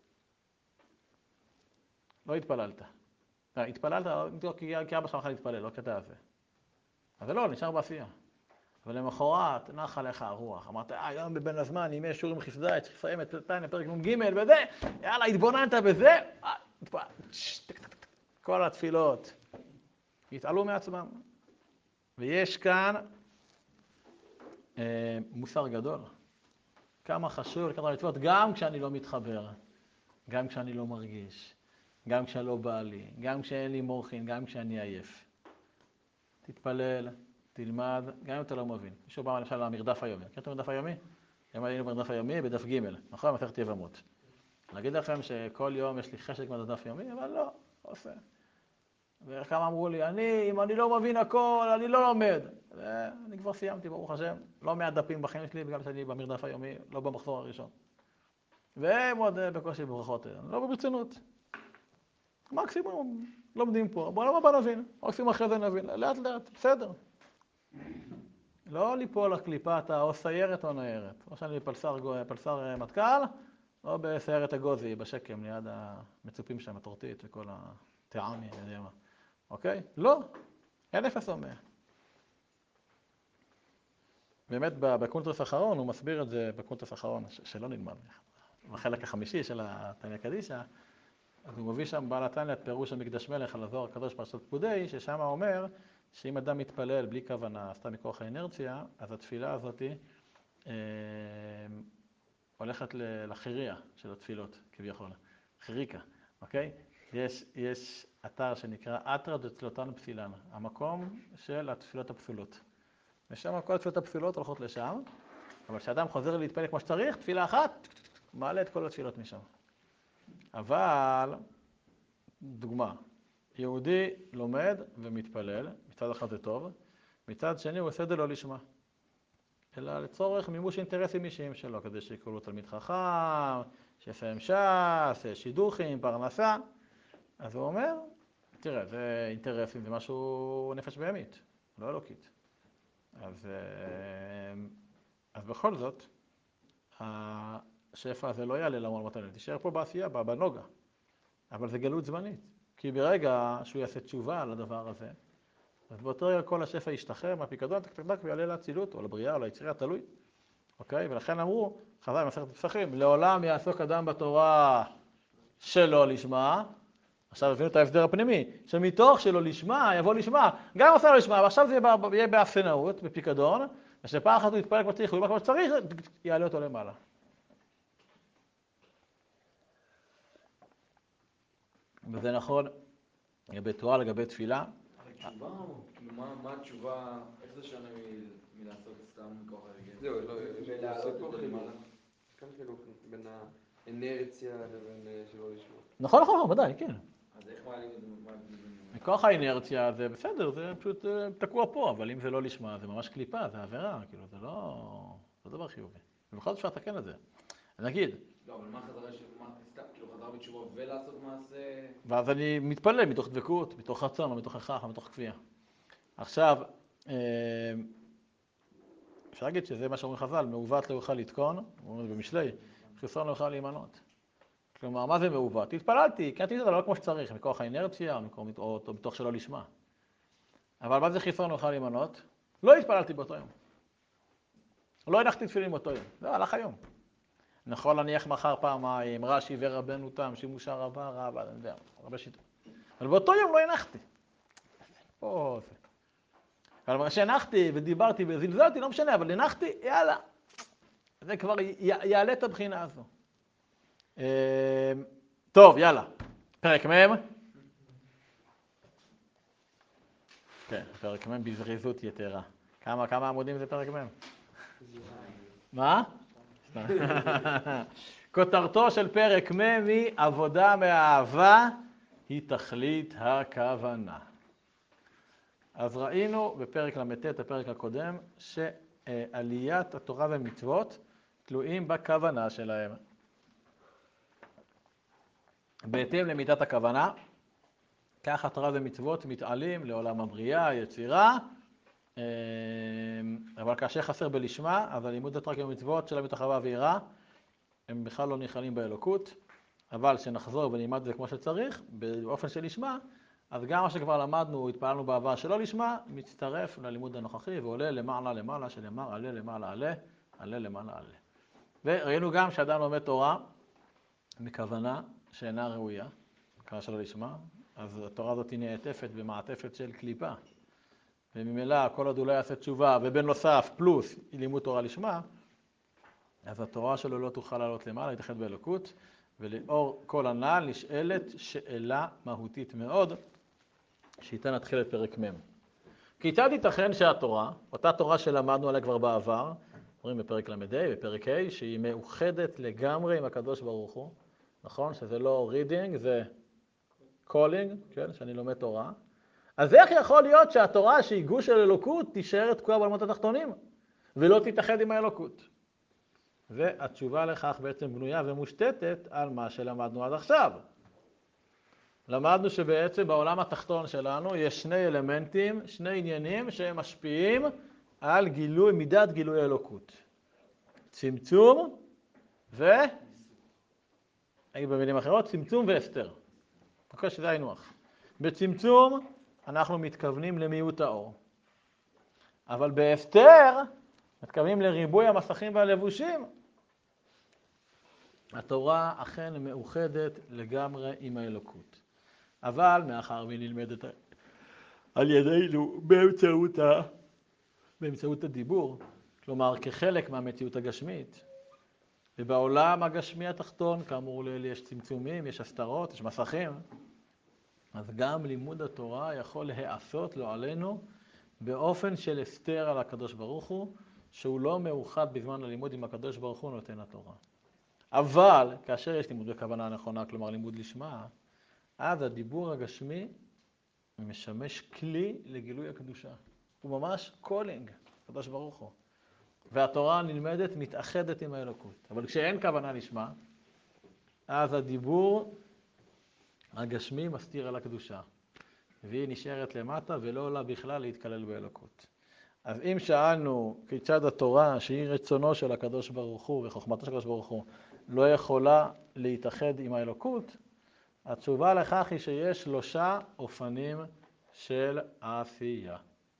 לא התפללת. התפללת, כי אבא שלך להתפלל, לא קטע הזה. אז זה לא, נשאר בעשייה. אבל למחרת נחה לך הרוח. אמרת, אה, היום בבין הזמן, ימי שיעורים חסדה, צריך לסיים את תניא פרק נ"ג וזה, יאללה, התבוננת בזה, כל התפילות יתעלו מעצמם. ויש כאן אה, מוסר גדול. כמה חשוב לקרוא מצוות, גם כשאני לא מתחבר, גם כשאני לא מרגיש, גם כשלא בא לי, גם כשאין לי מורחין, גם כשאני עייף. תתפלל, תלמד, גם אם אתה לא מבין. מישהו בא למשל למרדף היומי. מכיר את המרדף היומי? היום היינו במרדף היומי בדף ג', נכון? מסכת יבמות. להגיד לכם שכל יום יש לי חשק מהדף יומי, אבל לא, לא עושה. וכמה אמרו לי, אני, אם אני לא מבין הכל, אני לא לומד. ואני כבר סיימתי, ברוך השם, לא מעט דפים בחיים שלי, בגלל שאני במרדף היומי, לא במחזור הראשון. והם עוד בקושי בברכות, לא ברצינות. מקסימום לומדים פה, בוא לא בוא נבין, מקסימום אחרי זה נבין, לאט לאט, בסדר. לא ליפול לקליפת או סיירת או ניירת, או שאני פלסר, פלסר מטכ"ל, או בסיירת הגוזי, בשקם, ליד המצופים שם, הטורטית וכל הטעמי, אני יודע מה. אוקיי? לא, אין אפס או מאה. באמת בקונטרס האחרון, הוא מסביר את זה בקונטרס האחרון, שלא נלמד, בחלק החמישי של התניא קדישא, אז הוא מביא שם בעל התניא את פירוש המקדש מלך על הזוהר הקדוש פרשת פקודי, ששם אומר שאם אדם מתפלל בלי כוונה, סתם מכוח האינרציה, אז התפילה הזאת אה, הולכת לחיריה של התפילות, כביכול, חיריקה, אוקיי? יש, יש אתר שנקרא אתרא דתפילותן פסילן, המקום של התפילות הפסולות. ושם כל התפילות הפסולות הולכות לשם, אבל כשאדם חוזר להתפלל כמו שצריך, תפילה אחת, מעלה את כל התפילות משם. אבל, דוגמה, יהודי לומד ומתפלל, מצד אחד זה טוב, מצד שני הוא עושה את זה לא לשמה, אלא לצורך מימוש אינטרסים אישיים שלו, כדי שיקראו לו תלמיד חכם, שיסיים ש"ס, שידוכים, פרנסה. אז הוא אומר, תראה, זה אינטרסים, זה משהו נפש בהמית, לא אלוקית. אז, אז בכל זאת, השפע הזה לא יעלה לעולמות האלה, תישאר פה בעשייה, בנוגה. אבל זה גלות זמנית, כי ברגע שהוא יעשה תשובה על הדבר הזה, אז באותו רגע כל השפע ישתחרר מהפיקדון, תק תק תק, ויעלה לאצילות, או לבריאה, או ליצירה, תלוי. אוקיי? ולכן אמרו, חז"ל במסכת פסחים, לעולם יעסוק אדם בתורה שלא לשמה. עכשיו הבינו את ההסדר הפנימי, שמתוך שלא לשמה, יבוא לשמה, גם עושה לא לשמה, ועכשיו זה יהיה באפסנאות, בפיקדון, ושפעם אחת הוא יתפלל כמו שצריך, הוא יבוא כמו שצריך, יעלה אותו למעלה. וזה נכון, בתורה לגבי תפילה. התשובה, כאילו מה התשובה, איך זה שונה מלעשות סתם מכוח הרגל? זהו, יש פה חילוק. כאן חילוק בין האנרציה לבין שלא לשמוע. נכון, נכון, ודאי, כן. אז איך מעלים את זה? מכוח האינרציה זה בסדר, זה פשוט תקוע פה, אבל אם זה לא לשמה, זה ממש קליפה, זה עבירה, כאילו, זה לא, לא דבר חיובי. ובכל זאת אפשר לתקן את זה. נגיד. לא, אבל מה חזרה, סתם, כאילו חזרה בתשובה ולעשות מעשה? ואז אני מתפלל מתוך דבקות, מתוך רצון, או מתוך הכרח, או מתוך כפייה. עכשיו, אפשר להגיד שזה מה שאומרים חז"ל, מעוות לא יוכל לתקון, אומרים במשלי, חיסרון לא יוכל להימנות. כלומר, מה זה מעוות? התפללתי, קראתי את זה, אבל לא כמו שצריך, מכוח האינרציה, או מתוך שלא לשמה. אבל מה זה חיסרון לא יוכל להימנות? לא התפללתי באותו יום. לא הנחתי תפילין באותו יום. זה הלך היום. נכון, להניח מחר פעמיים, רש"י ורבנו תם, שימושה רבה רבה, אני יודע, הרבה שיטות. אבל באותו יום לא הנחתי. פה זה. אבל מה שהנחתי ודיברתי וזלזלתי, לא משנה, אבל הנחתי, יאללה. זה כבר י- יעלה את הבחינה הזו. טוב, יאללה. פרק מ'. כן, פרק מ' בזריזות יתרה. כמה, כמה עמודים זה פרק מ'? מה? כותרתו של פרק מ' היא עבודה מאהבה היא תכלית הכוונה. אז ראינו בפרק למ"ט, הפרק הקודם, שעליית התורה ומצוות תלויים בכוונה שלהם. בהתאם למידת הכוונה, כך התורה ומצוות מתעלים לעולם הבריאה, היצירה, אבל כאשר חסר בלשמה, אז הלימוד התורה ומצוות של מתוך אהבה ויראה, הם בכלל לא נכללים באלוקות, אבל שנחזור ונלמד את זה כמו שצריך, באופן של לשמה, אז גם מה שכבר למדנו, התפעלנו בעבר שלא לשמה, מצטרף ללימוד הנוכחי ועולה למעלה למעלה, שנאמר עלה למעלה עלה, עלה למעלה עלה. וראינו גם שאדם לומד תורה מכוונה שאינה ראויה, כמה שלא לשמה, אז התורה הזאת היא נעטפת במעטפת של קליפה. וממילא כל עוד הוא לא יעשה תשובה, ובנוסף פלוס לימוד תורה לשמה, אז התורה שלו לא תוכל לעלות למעלה, להתאחד באלוקות, ולאור כל הנ"ל נשאלת שאלה מהותית מאוד, שאיתה נתחיל את פרק מ'. כיצד ייתכן שהתורה, אותה תורה שלמדנו עליה כבר בעבר, אומרים בפרק למ"ד, בפרק ה', שהיא מאוחדת לגמרי עם הקדוש ברוך הוא, נכון? שזה לא reading, זה calling, כן? שאני לומד תורה. אז איך יכול להיות שהתורה שהיא גוש של אלוקות תישאר תקועה בעולמות התחתונים, ולא תתאחד עם האלוקות? והתשובה לכך בעצם בנויה ומושתתת על מה שלמדנו עד עכשיו. למדנו שבעצם בעולם התחתון שלנו יש שני אלמנטים, שני עניינים שהם משפיעים על גילוי, מידת גילוי האלוקות. צמצום ו... אגיד במילים אחרות, צמצום והסתר. אוקיי, שזה היינו-הך. בצמצום אנחנו מתכוונים למיעוט האור. אבל בהסתר מתכוונים לריבוי המסכים והלבושים. התורה אכן מאוחדת לגמרי עם האלוקות. אבל מאחר והיא נלמדת על ידינו באמצעות, ה... באמצעות הדיבור, כלומר כחלק מהמציאות הגשמית, ובעולם הגשמי התחתון, כאמור ליל, יש צמצומים, יש הסתרות, יש מסכים, אז גם לימוד התורה יכול להיעשות לו עלינו באופן של הסתר על הקדוש ברוך הוא, שהוא לא מאוחד בזמן הלימוד עם הקדוש ברוך הוא נותן התורה. אבל כאשר יש לימוד בכוונה נכונה, כלומר לימוד לשמה, אז הדיבור הגשמי משמש כלי לגילוי הקדושה. הוא ממש קולינג, הקדוש ברוך הוא. והתורה נלמדת מתאחדת עם האלוקות. אבל כשאין כוונה לשמה, אז הדיבור הגשמי מסתיר על הקדושה. והיא נשארת למטה ולא עולה בכלל להתקלל באלוקות. אז אם שאלנו כיצד התורה, שהיא רצונו של הקדוש ברוך הוא וחוכמתו של הקדוש ברוך הוא, לא יכולה להתאחד עם האלוקות, התשובה לכך היא שיש שלושה אופנים של עשייה.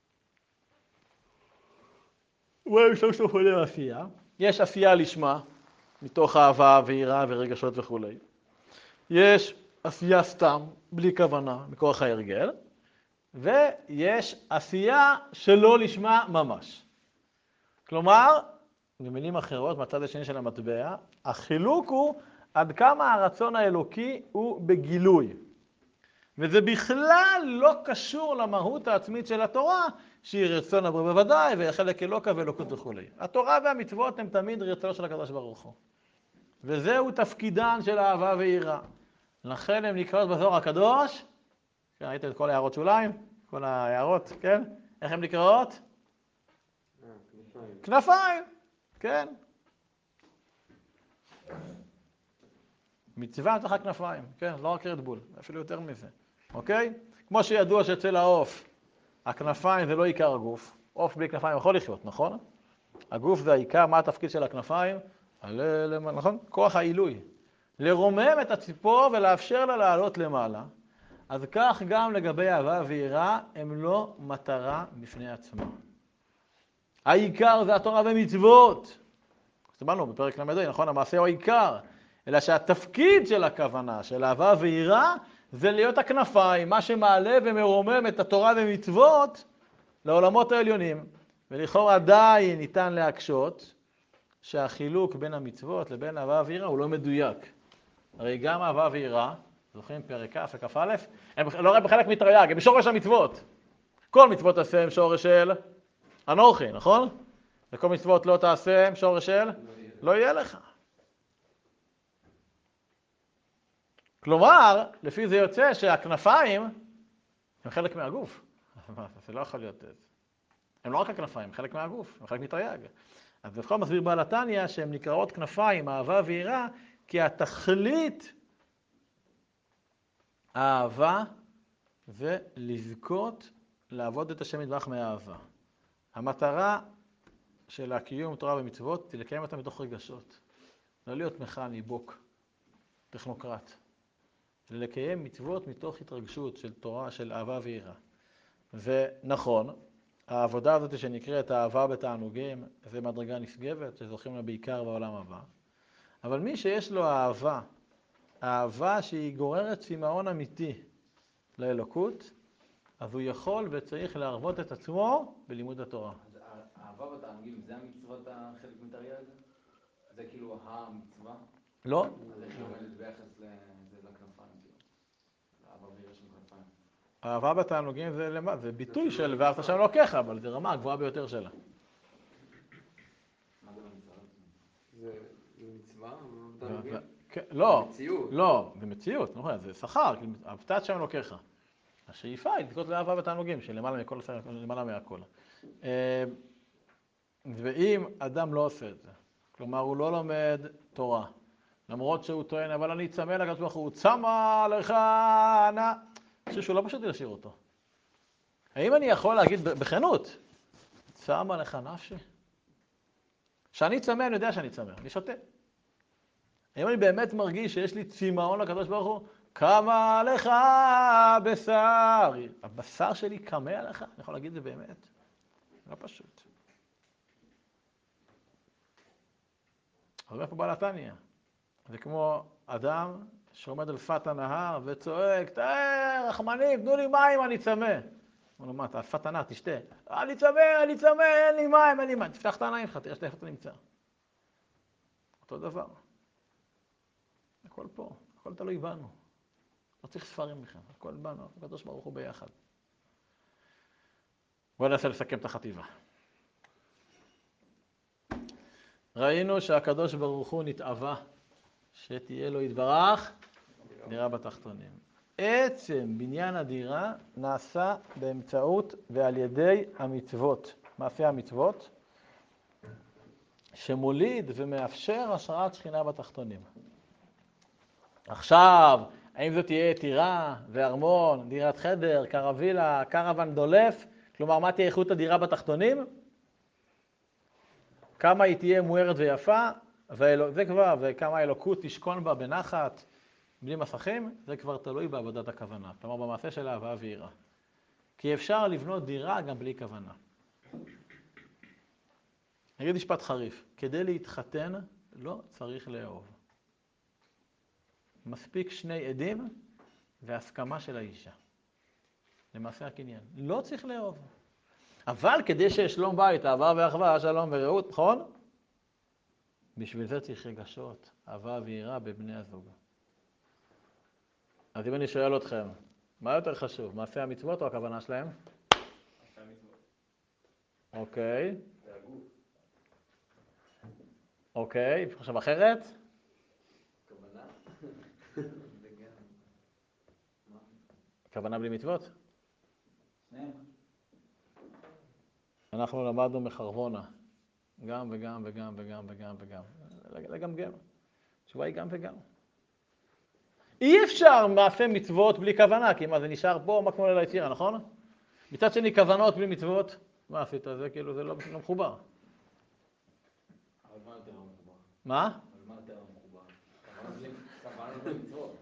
והם שלושה אופני עשייה. יש עשייה לשמה, מתוך אהבה ויראה ורגשות וכו'. יש עשייה סתם, בלי כוונה, מכוח ההרגל. ויש עשייה שלא לשמה ממש. כלומר, במילים אחרות, מהצד השני של המטבע, החילוק הוא עד כמה הרצון האלוקי הוא בגילוי. וזה בכלל לא קשור למהות העצמית של התורה, שהיא רצון הבריא בוודאי, וחלק אלוקה ואלוקות וכו'. התורה והמצוות הם תמיד רצונו של הקדוש ברוך הוא. וזהו תפקידן של אהבה ויראה. לכן הם נקראות בזוהר הקדוש, כן, ראיתם את כל הערות שוליים? כל הערות, כן? איך הם נקראות? כנפיים. כנפיים, כן. מצווה צריכה כנפיים, כן, לא רק רדבול, אפילו יותר מזה, אוקיי? כמו שידוע שאצל העוף, הכנפיים זה לא עיקר הגוף, עוף בלי כנפיים יכול לחיות, נכון? הגוף זה העיקר, מה התפקיד של הכנפיים? נכון? כוח העילוי. לרומם את הציפור ולאפשר לה לעלות למעלה. אז כך גם לגבי אהבה ויראה, הם לא מטרה בפני עצמה. העיקר זה התורה ומצוות. הסתמנו בפרק למדי, נכון? המעשה הוא העיקר. אלא שהתפקיד של הכוונה, של אהבה ויראה, זה להיות הכנפיים, מה שמעלה ומרומם את התורה ומצוות לעולמות העליונים. ולכאורה עדיין ניתן להקשות שהחילוק בין המצוות לבין אהבה ויראה הוא לא מדויק. הרי גם אהבה ויראה, זוכרים פרק כ' וכף א', הם לא רק בחלק מתרי"ג, הם בשורש המצוות. כל מצוות תעשה הם שורש של אנוכי, נכון? וכל מצוות לא תעשה הם שורש של לא יהיה לך. כלומר, לפי זה יוצא שהכנפיים הם חלק מהגוף. זה לא יכול להיות... הם לא רק הכנפיים, הם חלק מהגוף, הם חלק מתרי"ג. אז בכל מסביר בעל התניא שהן נקראות כנפיים, אהבה ויראה, כי התכלית האהבה זה לזכות לעבוד את השם יתברך מאהבה. המטרה של הקיום תורה ומצוות היא לקיים אותה מתוך רגשות. לא להיות מכני, בוק, טכנוקרט. אלא לקיים מצוות מתוך התרגשות של תורה, של אהבה ויראה. ונכון, העבודה הזאת שנקראת אהבה בתענוגים, זה מדרגה נשגבת, שזוכים לה בעיקר בעולם הבא. אבל מי שיש לו אהבה, אהבה שהיא גוררת צמאון אמיתי לאלוקות, אז הוא יכול וצריך להרבות את עצמו בלימוד התורה. אז אהבה בתענוגים, זה המצוות החלק מתרי"ג? זה כאילו המצווה? לא. אז איך היא עומדת ביחס לכנפיים? אהבה ויראה של כנפיים. אהבה בתענוגים זה למה? זה ביטוי של ואהבת השם אלוקיך, אבל זה רמה הגבוהה ביותר שלה. מה זה במצווה? זה מצווה? תענוגים? לא, מציאות. לא, זה מציאות, נכון, זה שכר, אהבת את שם אלוקיך. השאיפה היא לזכות לאהבה בתענוגים, שלמעלה מכל, למעלה מהכל. ואם אדם לא עושה את זה, כלומר הוא לא לומד תורה, למרות שהוא טוען, אבל אני צמא לקדוש ברוך הוא, צמא לך נא, אני חושב שהוא לא פשוט להשאיר אותו. האם אני יכול להגיד בכנות, צמא לך נפשי? שאני צמא, אני יודע שאני צמא, אני שותה. האם אני באמת מרגיש שיש לי צמאון לקדוש ברוך הוא? כמה לך בשר? הבשר שלי כמה עליך? אני יכול להגיד את זה באמת? לא פשוט. אבל איפה בעל התניא? זה כמו אדם שעומד על שפת הנהר וצועק, תאר, רחמנים, תנו לי מים, אני צמא. הוא אומר, מה, אתה על שפת הנהר, תשתה. אני צמא, אני צמא, אין לי מים, אין לי מים. תפתח את העיניים שלך, תראה איפה אתה נמצא. אותו דבר. הכל פה, הכל תלוי בנו. לא צריך ספרים בכלל, הכל בנו, הקדוש ברוך הוא ביחד. בואו ננסה לסכם את החטיבה. ראינו שהקדוש ברוך הוא נתאווה, שתהיה לו יתברך דירה בתחתונים. עצם בניין הדירה נעשה באמצעות ועל ידי המצוות, מעשה המצוות, שמוליד ומאפשר השראת שכינה בתחתונים. עכשיו, האם זאת תהיה טירה וארמון, דירת חדר, קרווילה, קרוון דולף? כלומר, מה תהיה איכות הדירה בתחתונים? כמה היא תהיה מוארת ויפה, זה כבר, וכמה האלוקות תשכון בה בנחת, בלי מסכים, זה כבר תלוי בעבודת הכוונה. כלומר, במעשה של אהבה ויראה. כי אפשר לבנות דירה גם בלי כוונה. נגיד משפט חריף, כדי להתחתן לא צריך לאהוב. מספיק שני עדים והסכמה של האישה. למעשה הקניין. לא צריך לאהוב. אבל כדי ששלום בית, אהבה ואחווה, שלום ורעות, נכון? בשביל זה צריך רגשות, אהבה ויראה בבני הזוג. אז אם אני שואל אתכם, מה יותר חשוב, מעשה המצוות או הכוונה שלהם? מעשה המצוות. אוקיי. זה הגוף. אוקיי, חושב אחרת? כוונה? כוונה בלי מצוות? שניהם. אנחנו למדנו מחרבונה, גם וגם וגם וגם וגם וגם, לגמגם. התשובה היא גם וגם. אי אפשר מעשה מצוות בלי כוונה, כי מה זה נשאר פה, מה כמו לילה יצירה, נכון? מצד שני, כוונות בלי מצוות, מה עשית? זה כאילו, זה לא, לא מחובר. אבל מה יותר לא מחובר? מה? אבל מה יותר לא מחובר? כוונה בלי מצוות.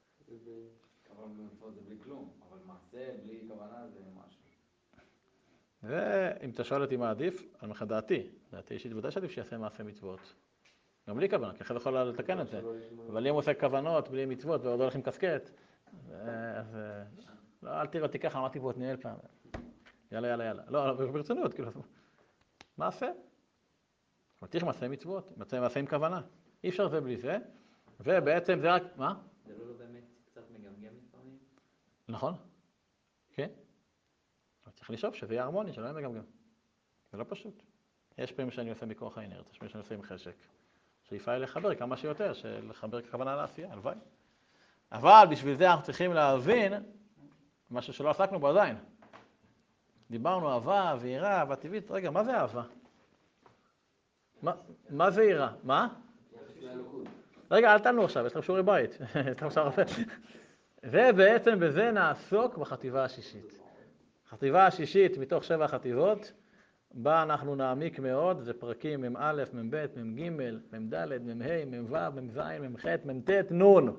כוונה בלי מצוות זה בלי כלום, אבל מעשה בלי כוונה זה משהו. ואם אתה שואל אותי מה עדיף, אני אומר לך דעתי. דעתי אישית ודאי שעדיף שיעשה מעשה מצוות. גם בלי כוונה, כי אחרי זה יכול לתקן את זה. אבל אם הוא עושה כוונות בלי מצוות ועוד הולך עם קסקט, אז לא, אל תראה אותי ככה, אמרתי פה, תניאל פעם. יאללה, יאללה, יאללה. לא, ברצינות, כאילו, מעשה. צריך מעשה מצוות, מעשה עם כוונה. אי אפשר זה בלי זה, ובעצם זה רק, מה? זה לא באמת קצת מגמגם לפעמים? נכון, כן. צריך לשאוף שזה יהיה הרמוני, שלא יהיה מגמגם. זה לא פשוט. יש פעמים שאני עושה מכוח האינרציה, יש פעמים שאני עושה עם חשק. שאיפה היא לחבר כמה שיותר, לחבר כוונה לעשייה, הלוואי. אבל בשביל זה אנחנו צריכים להבין משהו שלא עסקנו בו עדיין. דיברנו אהבה ויראה, אהבה טבעית. רגע, מה זה אהבה? מה, מה זה יראה? מה? רגע, אל תענו עכשיו, יש לכם שיעורי בית. ובעצם בזה נעסוק בחטיבה השישית. חטיבה השישית מתוך שבע חטיבות, בה אנחנו נעמיק מאוד, זה פרקים מ"א, מ"ב, מ"ג, מ"ד, מ"ה, מ"ו, מ"ז, מ"ח, מ"ט, נ'.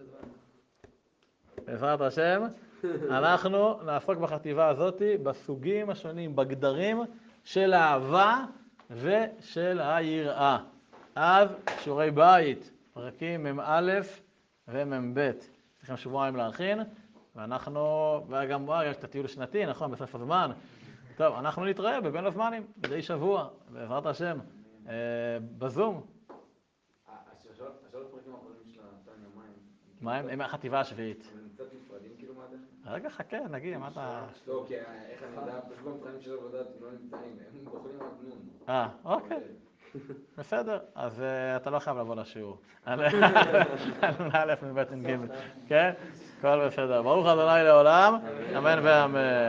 בעזרת השם, אנחנו נעסוק בחטיבה הזאת בסוגים השונים, בגדרים של האהבה ושל היראה. אז שיעורי בית, פרקים מ"א ומ"ב. צריכים שבועיים להכין, ואנחנו, וגם בוא, יש את הטיול השנתי, נכון, בסוף הזמן. טוב, אנחנו נתראה בבין הזמנים, מדי שבוע, בעזרת השם, אה, בזום. השלוש פרקים האחרונים של נתן יומיים. מה הם? הם החטיבה השביעית. הם קצת נפרדים כאילו מה זה? רגע, חכה, נגיד, מה אתה... לא, כי איך אני יודע, פשוט במבחנים של עבודת לא נמצאים, הם בוחרים רק נון. אה, אוקיי. בסדר, אז uh, אתה לא חייב לבוא לשיעור. על א' מבית ג', כן? הכל בסדר. ברוך ה' לעולם, אמן ואמן.